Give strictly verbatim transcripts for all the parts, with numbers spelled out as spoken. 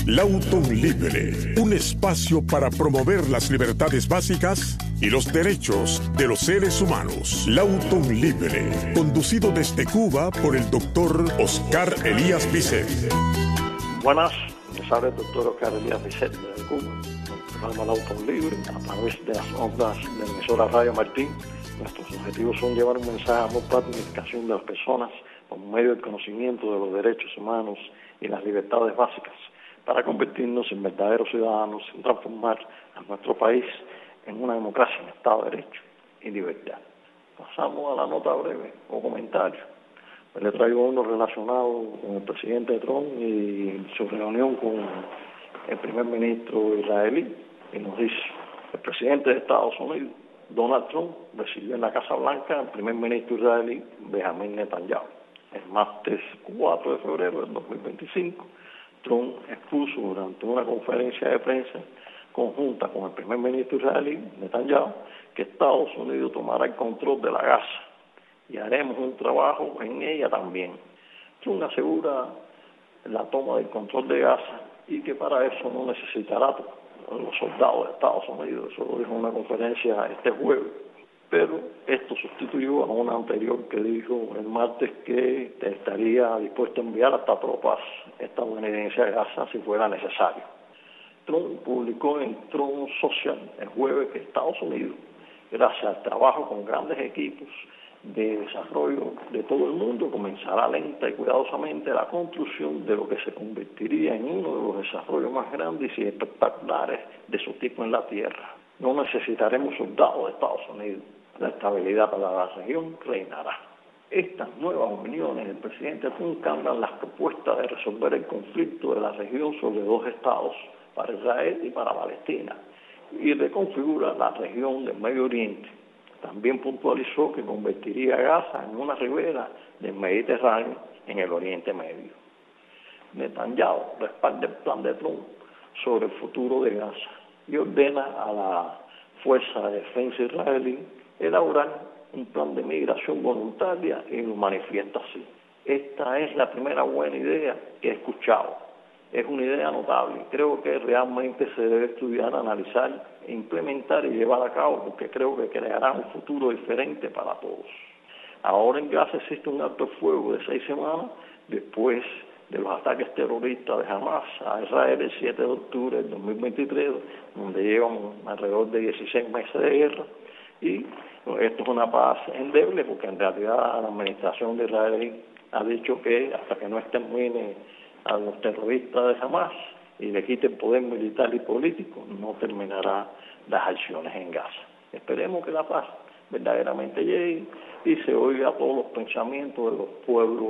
Lauton Libre, un espacio para promover las libertades básicas y los derechos de los seres humanos. Lauton Libre, conducido desde Cuba por el doctor Oscar Elías Bisset. Buenas, les habla el doctor Oscar Elías Bisset de Cuba, el programa Lauton Libre, a través de las ondas de la emisora Radio Martín. Nuestros objetivos son llevar un mensaje de amor, paz y unificación de las personas por medio del conocimiento de los derechos humanos y las libertades básicas, para convertirnos en verdaderos ciudadanos y transformar a nuestro país en una democracia en Estado de Derecho y libertad. Pasamos a la nota breve o comentario. Pues le traigo uno relacionado con el presidente Trump y su reunión con el primer ministro israelí, y nos dice: el presidente de Estados Unidos, Donald Trump, recibió en la Casa Blanca al primer ministro israelí, Benjamin Netanyahu. El martes cuatro de febrero del dos mil veinticinco, Trump expuso durante una conferencia de prensa conjunta con el primer ministro israelí, Netanyahu, que Estados Unidos tomará el control de la Gaza y haremos un trabajo en ella también. Trump asegura la toma del control de Gaza y que para eso no necesitará los soldados de Estados Unidos. Eso lo dijo en una conferencia este jueves. Pero esto sustituyó a una anterior que dijo el martes que estaría dispuesto a enviar hasta tropas estadounidenses a Gaza si fuera necesario. Trump publicó en Trump Social el jueves que Estados Unidos, gracias al trabajo con grandes equipos de desarrollo de todo el mundo, comenzará lenta y cuidadosamente la construcción de lo que se convertiría en uno de los desarrollos más grandes y espectaculares de su tipo en la Tierra. No necesitaremos soldados de Estados Unidos. La estabilidad para la región reinará. Estas nuevas opiniones del presidente Trump cambian las propuestas de resolver el conflicto de la región sobre dos estados, para Israel y para Palestina, y reconfigura la región del Medio Oriente. También puntualizó que convertiría a Gaza en una ribera del Mediterráneo en el Oriente Medio. Netanyahu respalda el plan de Trump sobre el futuro de Gaza y ordena a la Fuerza de Defensa israelí elaborar un plan de migración voluntaria y lo manifiesta así: esta es la primera buena idea que he escuchado. Es una idea notable. Creo que realmente se debe estudiar, analizar, implementar y llevar a cabo, porque creo que creará un futuro diferente para todos. Ahora en Gaza existe un alto fuego de seis semanas después de los ataques terroristas de Hamas a Israel el siete de octubre del dos mil veintitrés, donde llevan alrededor de dieciséis meses de guerra. Y esto es una paz endeble, porque en realidad la administración de Israel ha dicho que hasta que no extermine a los terroristas de Hamas y le quite el poder militar y político, no terminará las acciones en Gaza. Esperemos que la paz verdaderamente llegue y se oiga todos los pensamientos de los pueblos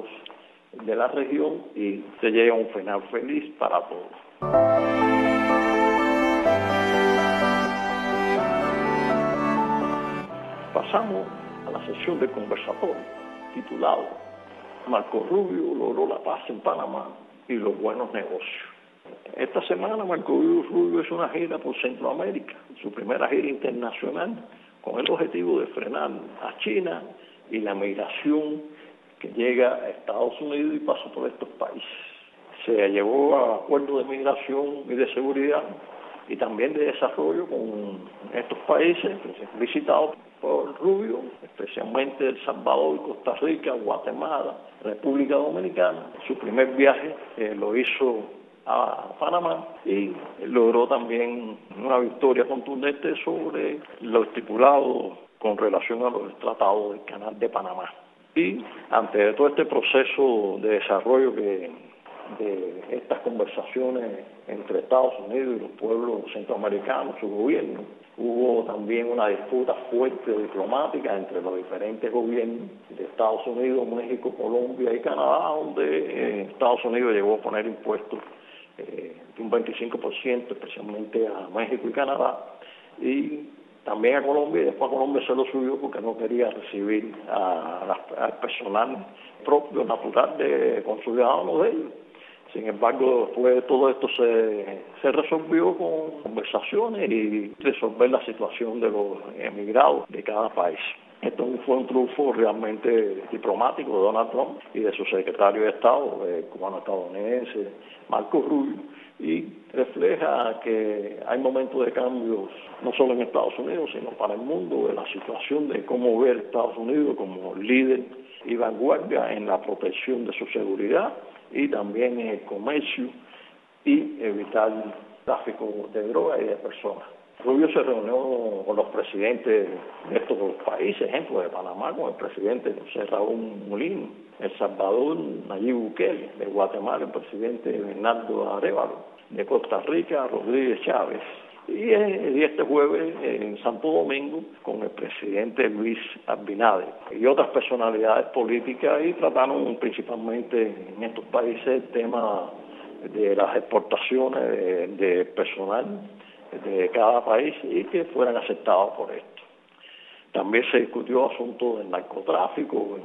de la región y se llegue a un final feliz para todos. Pasamos a la sesión de conversatorio titulado Marco Rubio logró la paz en Panamá y los buenos negocios. Esta semana Marco Rubio hizo una gira por Centroamérica, su primera gira internacional, con el objetivo de frenar a China y la migración que llega a Estados Unidos y pasa por estos países. Se llevó a acuerdos de migración y de seguridad y también de desarrollo con estos países visitados por Rubio, especialmente El Salvador, Costa Rica, Guatemala, República Dominicana. Su primer viaje eh, lo hizo a Panamá y logró también una victoria contundente sobre lo estipulado con relación a los tratados del Canal de Panamá. Y ante todo este proceso de desarrollo que de estas conversaciones entre Estados Unidos y los pueblos centroamericanos, su gobierno, hubo también una disputa fuerte diplomática entre los diferentes gobiernos de Estados Unidos, México, Colombia y Canadá, donde eh, Estados Unidos llegó a poner impuestos eh, de un veinticinco por ciento, especialmente a México y Canadá, y también a Colombia, y después a Colombia se lo subió porque no quería recibir a, a, al personal propio, natural, de, con ciudadanos de ellos. Sin embargo, después de todo esto se, se resolvió con conversaciones y resolver la situación de los emigrados de cada país. Esto fue un triunfo realmente diplomático de Donald Trump y de su secretario de Estado, el cubano-estadounidense, Marco Rubio, y refleja que hay momentos de cambios no solo en Estados Unidos, sino para el mundo, de la situación de cómo ver Estados Unidos como líder y vanguardia en la protección de su seguridad y también en el comercio y evitar el tráfico de drogas y de personas. Rubio se reunió con los presidentes de estos países, ejemplo de Panamá, con el presidente José Raúl Mulino, El Salvador, Nayib Bukele, de Guatemala, el presidente Bernardo Arévalo, de Costa Rica, Rodríguez Chávez, y, y este jueves en Santo Domingo con el presidente Luis Abinader y otras personalidades políticas, y trataron principalmente en estos países el tema de las exportaciones de, de personal de cada país y que fueran aceptados por esto. También se discutió asuntos del narcotráfico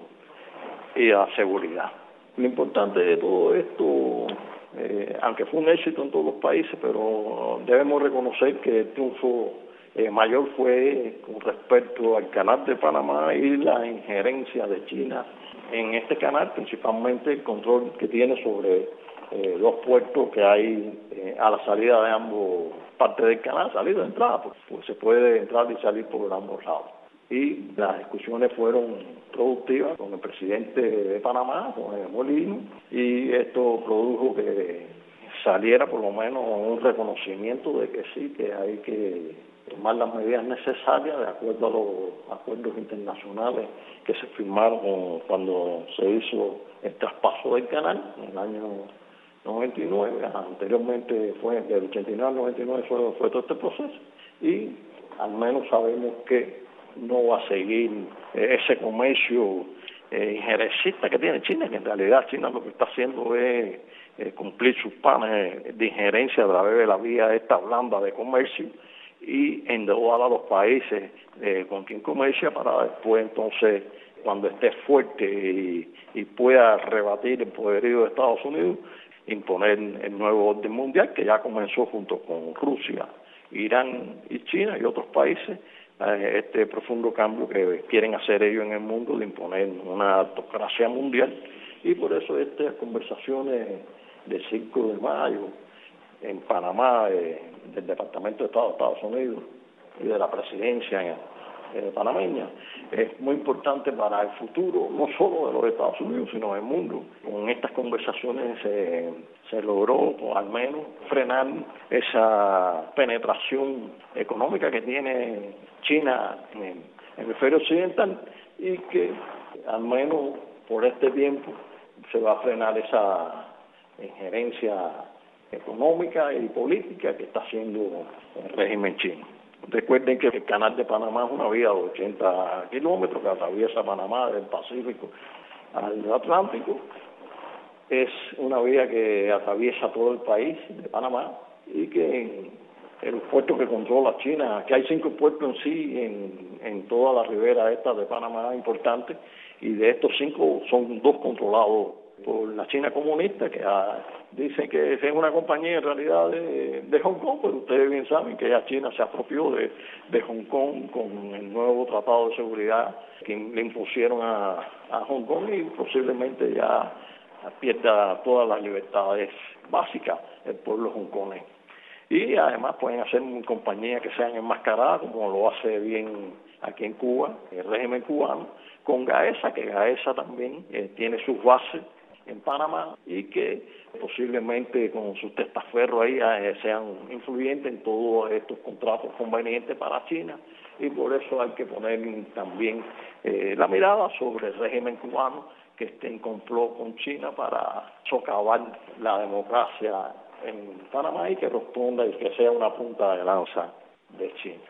y la seguridad. Lo importante de todo esto, eh, aunque fue un éxito en todos los países, pero debemos reconocer que el triunfo eh, mayor fue con respecto al canal de Panamá y la injerencia de China en este canal, principalmente el control que tiene sobre eh, los puertos que hay eh, a la salida de ambos partes del canal, salida y entrada, pues, pues se puede entrar y salir por ambos lados. Y las discusiones fueron productivas con el presidente de Panamá, con el Molino, y esto produjo que saliera por lo menos un reconocimiento de que sí, que hay que tomar las medidas necesarias de acuerdo a los acuerdos internacionales que se firmaron cuando se hizo el traspaso del canal en el año noventa y nueve, anteriormente fue del ochenta y nueve al noventa y nueve fue, fue todo este proceso, y al menos sabemos que no va a seguir ese comercio eh, injerencista que tiene China, que en realidad China lo que está haciendo es eh, cumplir sus planes de injerencia a través de la vía esta blanda de comercio y endeudar a los países eh, con quien comercia para después entonces, cuando esté fuerte y, y pueda rebatir el poderío de Estados Unidos, imponer el nuevo orden mundial que ya comenzó junto con Rusia, Irán y China y otros países, eh, este profundo cambio que quieren hacer ellos en el mundo de imponer una autocracia mundial. Y por eso estas conversaciones del cinco de mayo en Panamá, eh, del Departamento de Estado de Estados Unidos y de la presidencia en Eh, panameña, es muy importante para el futuro, no solo de los Estados Unidos, sino del mundo. Con estas conversaciones se, se logró, o al menos, frenar esa penetración económica que tiene China en el hemisferio occidental y que, al menos por este tiempo, se va a frenar esa injerencia económica y política que está haciendo el régimen chino. Recuerden que el canal de Panamá es una vía de ochenta kilómetros que atraviesa Panamá del Pacífico al Atlántico. Es una vía que atraviesa todo el país de Panamá y que en los puertos que controla China, que hay cinco puertos en sí en, en toda la ribera esta de Panamá importante, y de estos cinco son dos controlados por la China comunista, que ah, dicen que es una compañía en realidad de, de Hong Kong, pero ustedes bien saben que ya China se apropió de, de Hong Kong con el nuevo tratado de seguridad que le impusieron a, a Hong Kong, y posiblemente ya pierda todas las libertades básicas del pueblo hongkonés. Y además pueden hacer compañías que sean enmascaradas, como lo hace bien aquí en Cuba, el régimen cubano, con Gaesa, que Gaesa también eh, tiene sus bases en Panamá y que posiblemente con sus testaferros ahí eh, sean influyentes en todos estos contratos convenientes para China, y por eso hay que poner también eh, la mirada sobre el régimen cubano que esté en complot con China para socavar la democracia en Panamá y que responda y que sea una punta de lanza de China.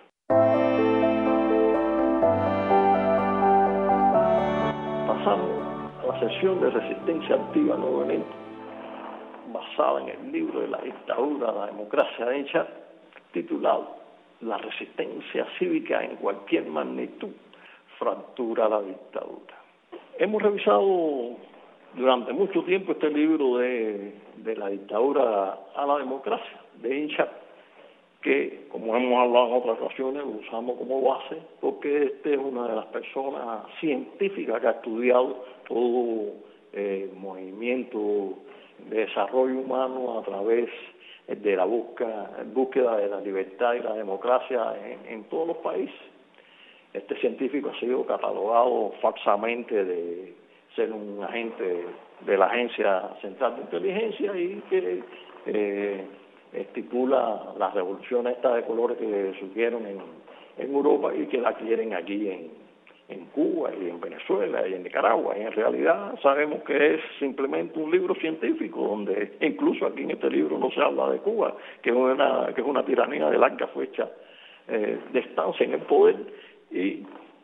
Pasamos a la sesión de resistencia activa no violenta, basada en el libro de la dictadura, la democracia de Inchap, titulado La resistencia cívica en cualquier magnitud fractura la dictadura. Hemos revisado durante mucho tiempo este libro de, de la dictadura a la democracia de Inchap, que, como hemos hablado en otras ocasiones, lo usamos como base, porque este es una de las personas científicas que ha estudiado todo el eh, movimiento de desarrollo humano a través de la búsqueda, búsqueda de la libertad y la democracia en, en todos los países. Este científico ha sido catalogado falsamente de ser un agente de la Agencia Central de Inteligencia y que eh, estipula las revoluciones estas de colores que surgieron en, en Europa y que la quieren aquí en, en Cuba y en Venezuela y en Nicaragua. Y en realidad sabemos que es simplemente un libro científico donde incluso aquí en este libro no se habla de Cuba, que es una, que es una tiranía de larga fecha eh, de estancia en el poder. Y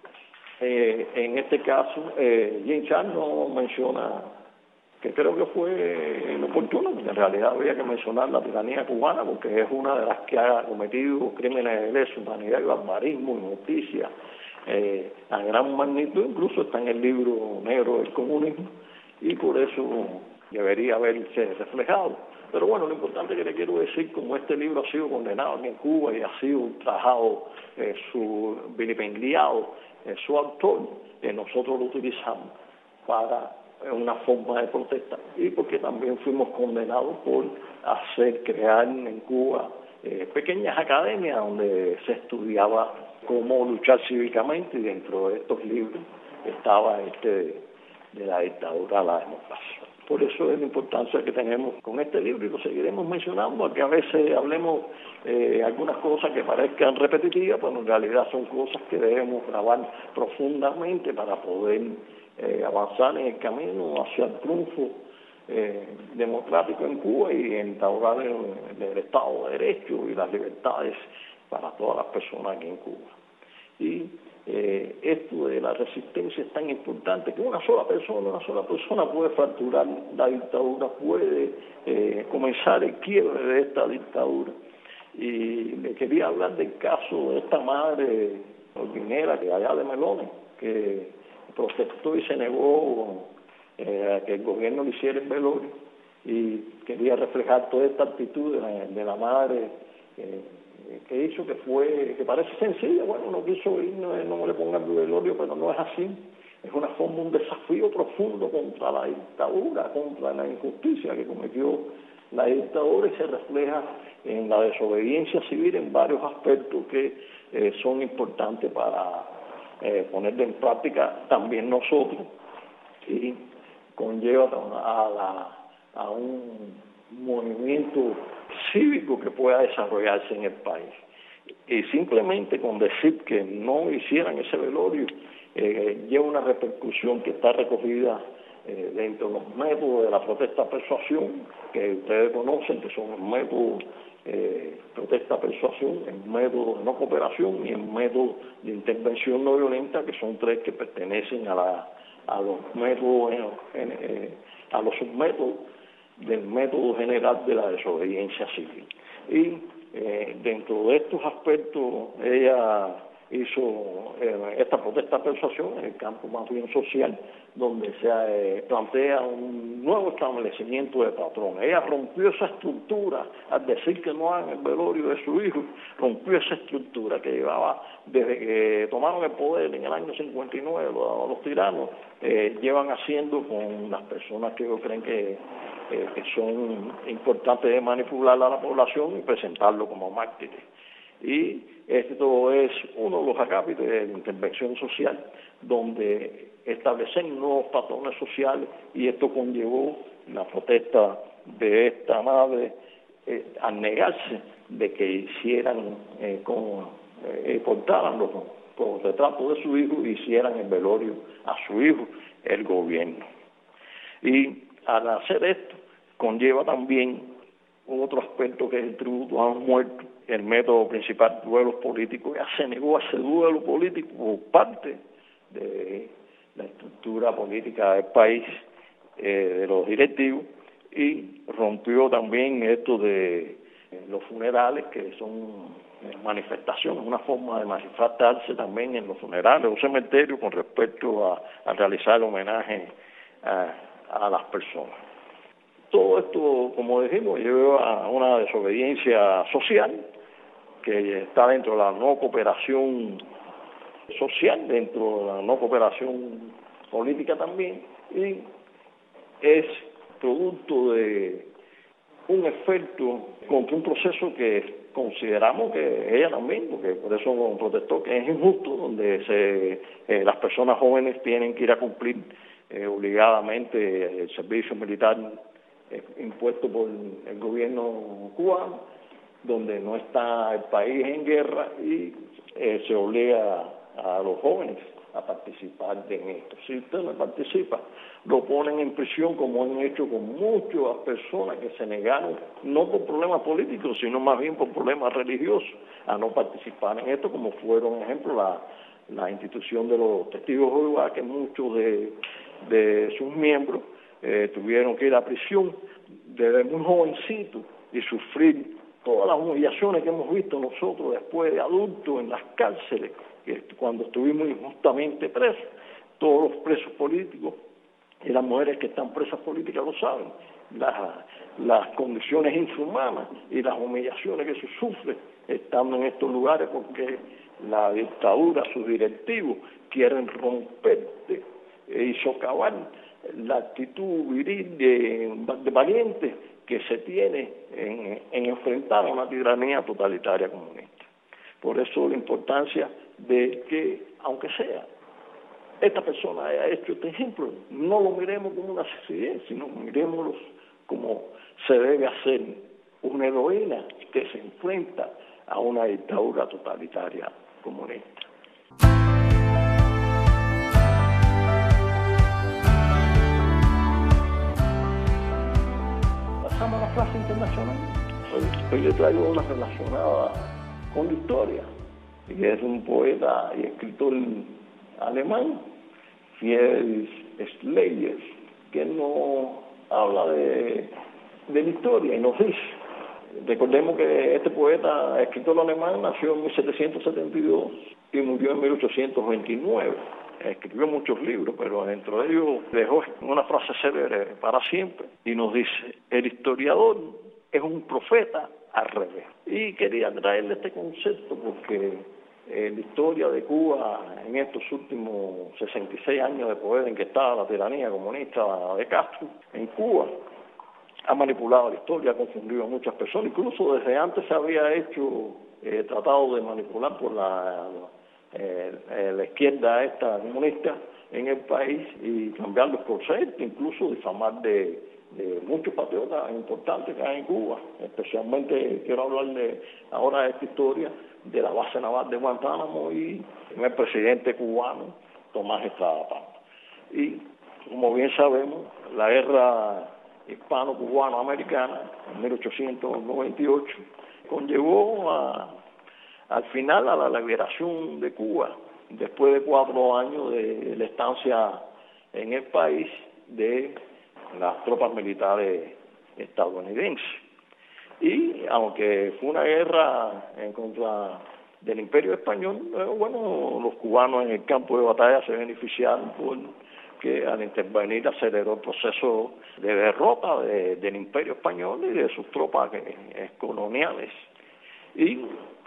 eh, en este caso eh, Jim Charles no menciona, que creo que fue inoportuno, porque en realidad había que mencionar la tiranía cubana, porque es una de las que ha cometido crímenes de lesa humanidad y barbarismo, injusticia, eh, a gran magnitud, incluso está en el libro negro del comunismo, y por eso debería haberse reflejado. Pero bueno, lo importante que le quiero decir, como este libro ha sido condenado aquí en Cuba y ha sido ultrajado, eh, su vilipendiado, eh, su autor, eh, nosotros lo utilizamos para una forma de protesta y porque también fuimos condenados por hacer crear en Cuba eh, pequeñas academias donde se estudiaba cómo luchar cívicamente, y dentro de estos libros estaba este de la dictadura a la democracia. Por eso es la importancia que tenemos con este libro, y lo seguiremos mencionando, aunque a veces hablemos eh, algunas cosas que parezcan repetitivas, pero en realidad son cosas que debemos grabar profundamente para poder eh, avanzar en el camino hacia el triunfo eh, democrático en Cuba y instaurar el, el Estado de Derecho y las libertades para todas las personas aquí en Cuba. Y eh, esto de la resistencia es tan importante que una sola persona, una sola persona puede fracturar la dictadura, puede eh, comenzar el quiebre de esta dictadura. Y le quería hablar del caso de esta madre ordinera que allá de Melones, que protestó y se negó eh, a que el gobierno le hiciera el velorio, y quería reflejar toda esta actitud de la, de la madre eh, que hizo, que fue, que parece sencilla. Bueno, no quiso ir, no, no le pongan el velorio, pero no es así. Es una forma, un desafío profundo contra la dictadura, contra la injusticia que cometió la dictadura, y se refleja en la desobediencia civil en varios aspectos que eh, son importantes para eh, ponerlo en práctica también nosotros, y conlleva a, la, a un movimiento cívico que pueda desarrollarse en el país. Y simplemente con decir que no hicieran ese velorio eh, lleva una repercusión que está recogida eh, dentro de los métodos de la protesta-persuasión, que ustedes conocen, que son el método eh, protesta-persuasión, el método de no cooperación y el método de intervención no violenta, que son tres que pertenecen a, la, a los métodos, eh, eh, a los submétodos del método general de la desobediencia civil. Y eh, dentro de estos aspectos ella hizo eh, esta protesta persuasión en el campo más bien social, donde se eh, plantea un nuevo establecimiento de patrones. Ella rompió esa estructura al decir que no hagan el velorio de su hijo, rompió esa estructura que llevaba desde que tomaron el poder en el año cincuenta y nueve los, los tiranos, eh, llevan haciendo con las personas que ellos creen que Eh, que son importantes de manipular a la población y presentarlo como mártires. Y esto es uno de los acápites de la intervención social, donde establecen nuevos patrones sociales, y esto conllevó la protesta de esta madre eh, al negarse de que hicieran, eh, con, eh, portaran los, los retratos de su hijo y hicieran el velorio a su hijo, el gobierno. Y al hacer esto, conlleva también otro aspecto que es el tributo a los muertos, el método principal, duelos políticos. Ya se negó a ese duelo político por parte de la estructura política del país, eh, de los directivos, y rompió también esto de eh, los funerales, que son eh, manifestaciones, una forma de manifestarse también en los funerales o cementerios con respecto a, a realizar homenaje a, a las personas. Todo esto, como dijimos, lleva a una desobediencia social que está dentro de la no cooperación social, dentro de la no cooperación política también, y es producto de un efecto contra un proceso que consideramos que ella también, porque por eso protestó, que es injusto, donde se eh, las personas jóvenes tienen que ir a cumplir eh, obligadamente el servicio militar eh, impuesto por el gobierno cubano, donde no está el país en guerra y eh, se obliga a, a los jóvenes a participar en esto. Si usted no participa, lo ponen en prisión, como han hecho con muchas personas que se negaron, no por problemas políticos, sino más bien por problemas religiosos, a no participar en esto, como fueron, ejemplo, la, la institución de los testigos de Jehová, que muchos de, de sus miembros eh, tuvieron que ir a prisión desde muy jovencitos y sufrir todas las humillaciones que hemos visto nosotros después de adultos en las cárceles, que cuando estuvimos injustamente presos. Todos los presos políticos y las mujeres que están presas políticas lo saben, las, las condiciones infrahumanas y las humillaciones que se sufren estando en estos lugares, porque la dictadura, sus directivos, quieren romper y socavar la actitud viril de, de valiente que se tiene en, en enfrentar a una tiranía totalitaria comunista. Por eso la importancia de que, aunque sea, esta persona haya hecho este ejemplo, no lo miremos como una sencillez, sino miremoslo como se debe hacer una heroína que se enfrenta a una dictadura totalitaria comunista. Pasamos a la clase internacional. Hoy, hoy le traigo una relacionada con la historia, que es un poeta y escritor alemán, Friedrich Schlegel, que nos habla de, de la historia y nos dice, recordemos que este poeta, escritor alemán, nació en mil setecientos setenta y dos y murió en mil ochocientos veintinueve. Escribió muchos libros, pero dentro de ellos dejó una frase célebre para siempre y nos dice: el historiador es un profeta al revés. Y quería traerle este concepto porque eh, la historia de Cuba en estos últimos sesenta y seis años de poder en que estaba la tiranía comunista de Castro en Cuba ha manipulado la historia, ha confundido a muchas personas, incluso desde antes se había hecho eh, tratado de manipular por la, eh, la izquierda esta comunista en el país y cambiar los conceptos, incluso difamar de de muchos patriotas importantes que hay en Cuba. Especialmente quiero hablarle ahora de esta historia de la base naval de Guantánamo y el presidente cubano Tomás Estrada Pampa. Y como bien sabemos, la guerra hispano-cubano-americana en mil ochocientos noventa y ocho conllevó a, al final a la liberación de Cuba, después de cuatro años de la estancia en el país de las tropas militares estadounidenses. Y aunque fue una guerra en contra del Imperio Español, eh, bueno, los cubanos en el campo de batalla se beneficiaron porque al intervenir aceleró el proceso de derrota de, del Imperio Español y de sus tropas eh, coloniales. Y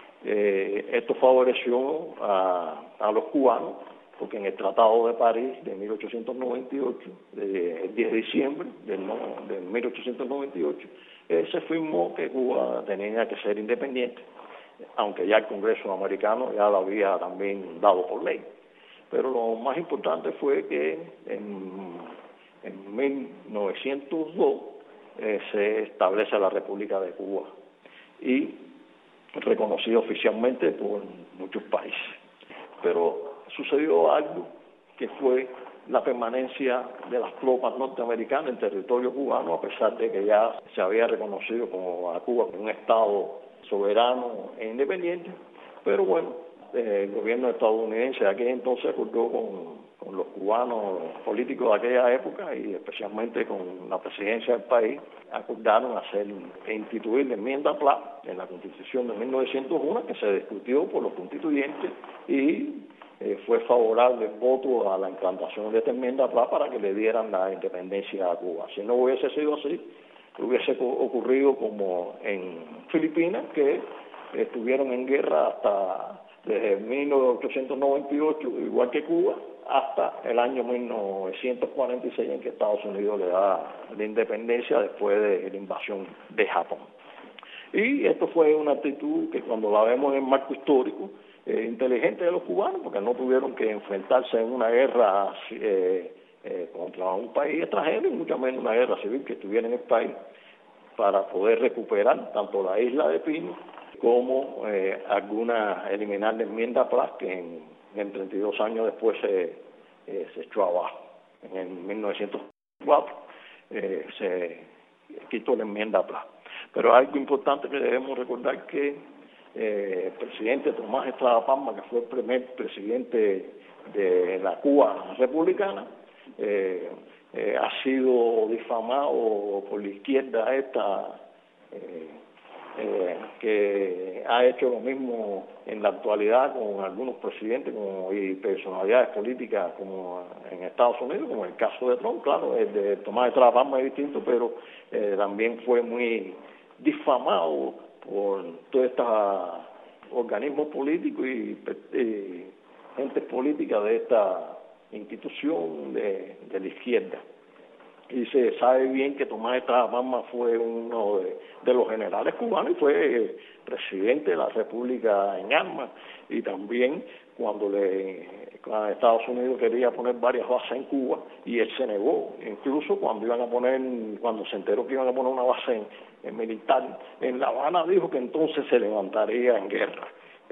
eh, esto favoreció a, a los cubanos, porque en el Tratado de París de mil ochocientos noventa y ocho, de, el diez de diciembre del, de mil ochocientos noventa y ocho, eh, se firmó que Cuba tenía que ser independiente, aunque ya el Congreso americano ya lo había también dado por ley. Pero lo más importante fue que en, en mil novecientos dos eh, se establece la República de Cuba y reconocida oficialmente por muchos países. Pero sucedió algo que fue la permanencia de las tropas norteamericanas en territorio cubano, a pesar de que ya se había reconocido como a Cuba como un estado soberano e independiente. Pero bueno, eh, el gobierno estadounidense de aquel entonces acordó con, con los cubanos los políticos de aquella época y especialmente con la presidencia del país, acordaron hacer e instituir la enmienda Pla en la Constitución de mil novecientos uno, que se discutió por los constituyentes y Eh, fue favorable el voto a la implantación de esta enmienda Pla para que le dieran la independencia a Cuba. Si no hubiese sido así, hubiese ocurrido como en Filipinas, que estuvieron en guerra hasta desde mil ochocientos noventa y ocho, igual que Cuba, hasta el año mil novecientos cuarenta y seis, en que Estados Unidos le da la independencia después de la invasión de Japón. Y esto fue una actitud que, cuando la vemos en el marco histórico, eh, inteligente de los cubanos, porque no tuvieron que enfrentarse en una guerra eh, eh, contra un país extranjero, y mucho menos una guerra civil que estuviera en el país, para poder recuperar tanto la isla de Pino como eh, alguna, eliminar la enmienda Platt, que en, en treinta y dos años después se, eh, se echó abajo. En mil novecientos cuatro eh, se quitó la enmienda Platt. Pero algo importante que debemos recordar, que eh, el presidente Tomás Estrada Palma, que fue el primer presidente de la Cuba republicana, eh, eh, ha sido difamado por la izquierda esta, eh, eh, que ha hecho lo mismo en la actualidad con algunos presidentes como, y personalidades políticas como en Estados Unidos, como el caso de Trump. Claro, el de Tomás Estrada Palma es distinto, pero eh, también fue muy difamado por todos estos organismos políticos y, y gente política de esta institución de, de la izquierda. Y se sabe bien que Tomás Estrada Palma fue uno de, de los generales cubanos y fue presidente de la República en armas, y también cuando le cuando Estados Unidos quería poner varias bases en Cuba, y él se negó, incluso cuando iban a poner, cuando se enteró que iban a poner una base en, en militar en La Habana, dijo que entonces se levantaría en guerra.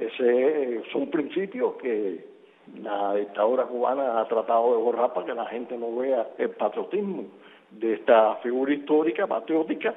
Ese son principios que la dictadura cubana ha tratado de borrar para que la gente no vea el patriotismo de esta figura histórica patriótica,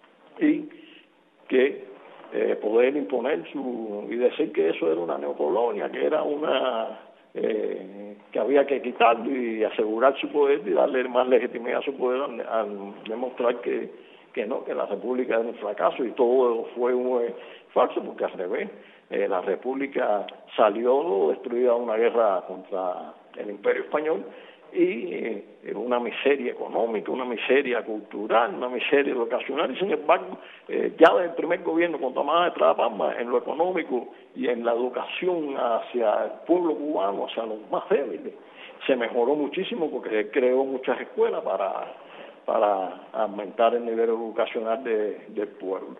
y que eh, poder imponer su y decir que eso era una neocolonia, que era una eh, que había que quitarlo y asegurar su poder y darle más legitimidad a su poder al, al demostrar que, que no, que la república era un fracaso, y todo fue un, eh, falso, porque al revés. Eh, la República salió destruida de una guerra contra el Imperio Español, y eh, una miseria económica, una miseria cultural, una miseria educacional, y sin embargo, eh, ya desde el primer gobierno con Tomás Estrada Palma, en lo económico y en la educación hacia el pueblo cubano, hacia los más débiles, se mejoró muchísimo, porque creó muchas escuelas para, para aumentar el nivel educacional de, del pueblo.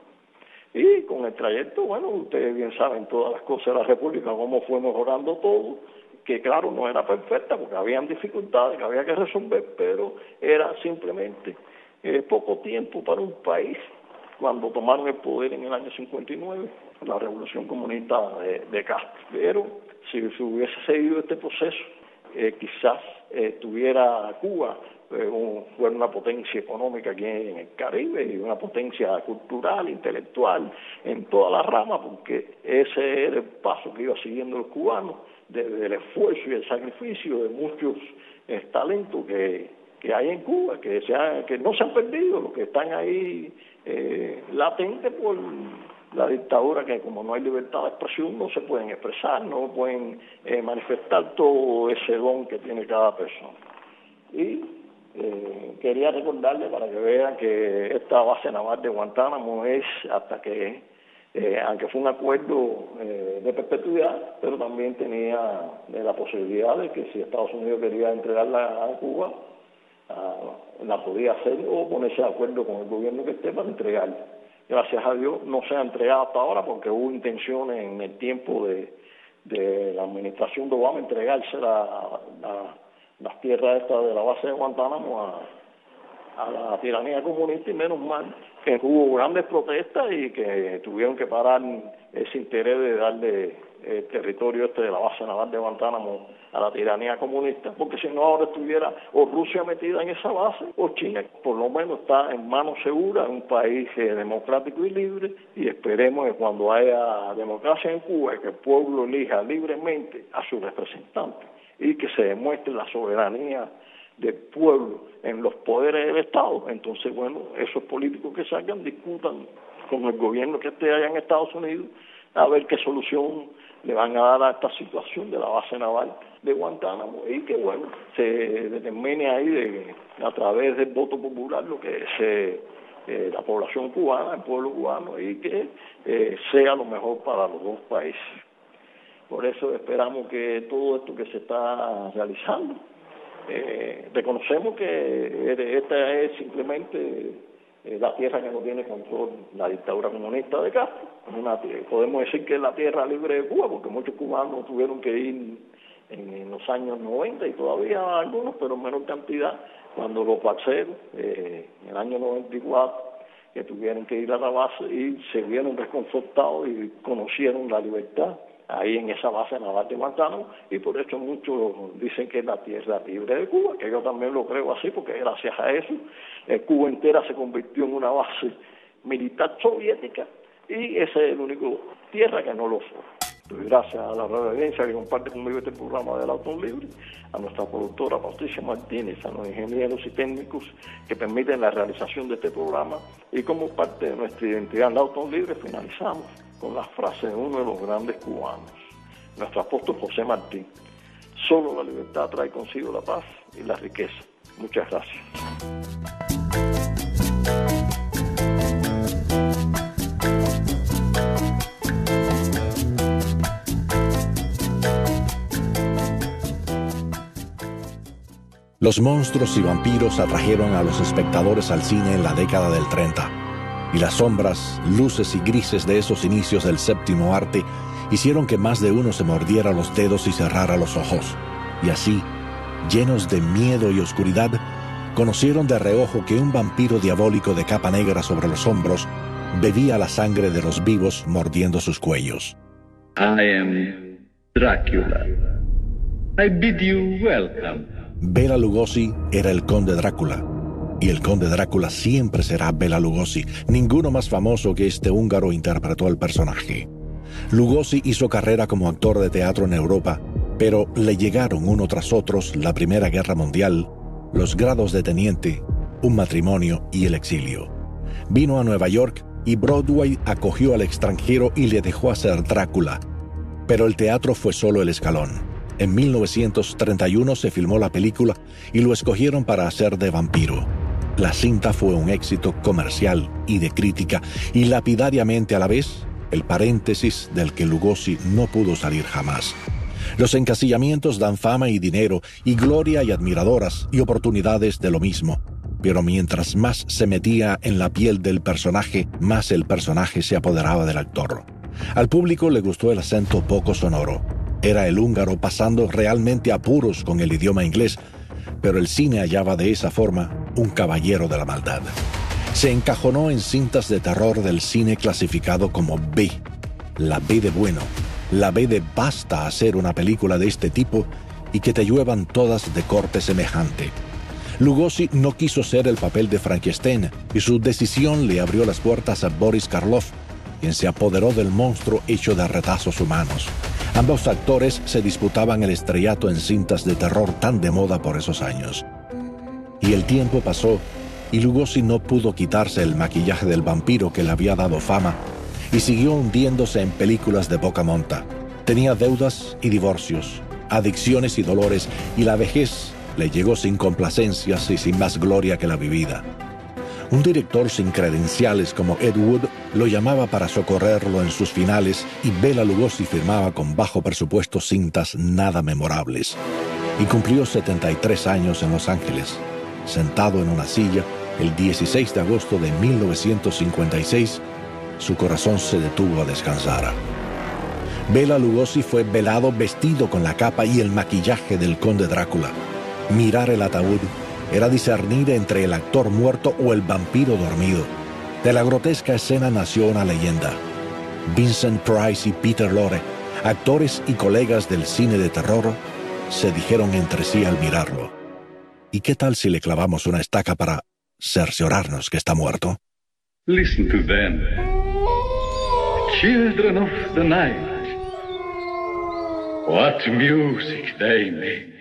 Y con el trayecto, bueno, ustedes bien saben todas las cosas de la República, cómo fue mejorando todo, que claro, no era perfecta, porque habían dificultades que había que resolver, pero era simplemente eh, poco tiempo para un país. Cuando tomaron el poder en el año cincuenta y nueve, la revolución comunista de, de Castro. Pero si se hubiese seguido este proceso, eh, quizás eh, tuviera Cuba eh, un, fuera una potencia económica aquí en el Caribe, y una potencia cultural, intelectual, en todas las ramas, porque ese era el paso que iba siguiendo los cubanos, desde el esfuerzo y el sacrificio de muchos eh, talentos que, que hay en Cuba, que, se ha, que no se han perdido, los que están ahí eh, latentes por la dictadura, que como no hay libertad de expresión, no se pueden expresar, no pueden eh, manifestar todo ese don que tiene cada persona. Y eh, quería recordarle, para que vean, que esta base naval de Guantánamo es hasta que Eh, aunque fue un acuerdo eh, de perpetuidad, pero también tenía eh, la posibilidad de que si Estados Unidos quería entregarla a Cuba, uh, la podía hacer, o ponerse de acuerdo con el gobierno que esté para entregarla. Gracias a Dios no se ha entregado hasta ahora, porque hubo intenciones en el tiempo de, de la administración de Obama entregarse la, la, las tierras estas de la base de Guantánamo a a la tiranía comunista, y menos mal que hubo grandes protestas y que tuvieron que parar ese interés de darle el territorio este de la base naval de Guantánamo a la tiranía comunista, porque si no ahora estuviera o Rusia metida en esa base, o China. Por lo menos está en manos seguras, en un país eh, democrático y libre, y esperemos que cuando haya democracia en Cuba, que el pueblo elija libremente a sus representantes y que se demuestre la soberanía del pueblo en los poderes del Estado. Entonces, bueno, esos políticos que salgan discutan con el gobierno que esté allá en Estados Unidos a ver qué solución le van a dar a esta situación de la base naval de Guantánamo, y que, bueno, se determine ahí de, a través del voto popular lo que se eh, la población cubana, el pueblo cubano, y que eh, sea lo mejor para los dos países. Por eso esperamos que todo esto que se está realizando, eh, reconocemos que esta es simplemente eh, la tierra que no tiene control la dictadura comunista de Castro. Una, podemos decir que es la tierra libre de Cuba, porque muchos cubanos tuvieron que ir en, en los años noventa, y todavía algunos, pero en menor cantidad, cuando los parceros, eh, en el año noventa y cuatro, que tuvieron que ir a la base y se vieron desconfortados y conocieron la libertad ahí en esa base naval de Guantánamo, y por eso muchos dicen que es la tierra libre de Cuba, que yo también lo creo así, porque gracias a eso eh, Cuba entera se convirtió en una base militar soviética, y esa es la única tierra que no lo fue. Gracias a la radio audiencia que comparte conmigo este programa del Auto Libre, a nuestra productora Patricia Martínez, a los ingenieros y técnicos que permiten la realización de este programa, y como parte de nuestra identidad en el Auto Libre finalizamos con la frase de uno de los grandes cubanos, nuestro apóstol José Martí: solo la libertad trae consigo la paz y la riqueza. Muchas gracias. Los monstruos y vampiros atrajeron a los espectadores al cine en la década del treinta, y las sombras, luces y grises de esos inicios del séptimo arte hicieron que más de uno se mordiera los dedos y cerrara los ojos, y así, llenos de miedo y oscuridad, conocieron de reojo que un vampiro diabólico de capa negra sobre los hombros bebía la sangre de los vivos mordiendo sus cuellos. I am Dracula. I bid you welcome. Bela Lugosi era el conde Drácula, y el conde Drácula siempre será Bela Lugosi. Ninguno más famoso que este húngaro interpretó el personaje. Lugosi hizo carrera como actor de teatro en Europa, pero le llegaron uno tras otros la Primera Guerra Mundial, los grados de teniente, un matrimonio y el exilio. Vino a Nueva York y Broadway acogió al extranjero y le dejó hacer Drácula. Pero el teatro fue solo el escalón. En mil novecientos treinta y uno se filmó la película y lo escogieron para hacer de vampiro. La cinta fue un éxito comercial y de crítica, y lapidariamente a la vez, el paréntesis del que Lugosi no pudo salir jamás. Los encasillamientos dan fama y dinero, y gloria y admiradoras, y oportunidades de lo mismo. Pero mientras más se metía en la piel del personaje, más el personaje se apoderaba del actor. Al público le gustó el acento poco sonoro. Era el húngaro pasando realmente apuros con el idioma inglés, pero el cine hallaba de esa forma un caballero de la maldad. Se encajonó en cintas de terror del cine clasificado como B, la B de bueno, la B de basta hacer una película de este tipo y que te lluevan todas de corte semejante. Lugosi no quiso ser el papel de Frankenstein, y su decisión le abrió las puertas a Boris Karloff, quien se apoderó del monstruo hecho de retazos humanos. Ambos actores se disputaban el estrellato en cintas de terror tan de moda por esos años. Y el tiempo pasó, y Lugosi no pudo quitarse el maquillaje del vampiro que le había dado fama, y siguió hundiéndose en películas de poca monta. Tenía deudas y divorcios, adicciones y dolores, y la vejez le llegó sin complacencias y sin más gloria que la vivida. Un director sin credenciales como Ed Wood lo llamaba para socorrerlo en sus finales, y Bela Lugosi firmaba con bajo presupuesto cintas nada memorables. Y cumplió setenta y tres años en Los Ángeles. Sentado en una silla, el dieciséis de agosto de mil novecientos cincuenta y seis, su corazón se detuvo a descansar. Bela Lugosi fue velado vestido con la capa y el maquillaje del conde Drácula. Mirar el ataúd era discernir entre el actor muerto o el vampiro dormido. De la grotesca escena nació una leyenda. Vincent Price y Peter Lorre, actores y colegas del cine de terror, se dijeron entre sí al mirarlo: ¿y qué tal si le clavamos una estaca para cerciorarnos que está muerto? Listen to them. Children of the night. What music they make.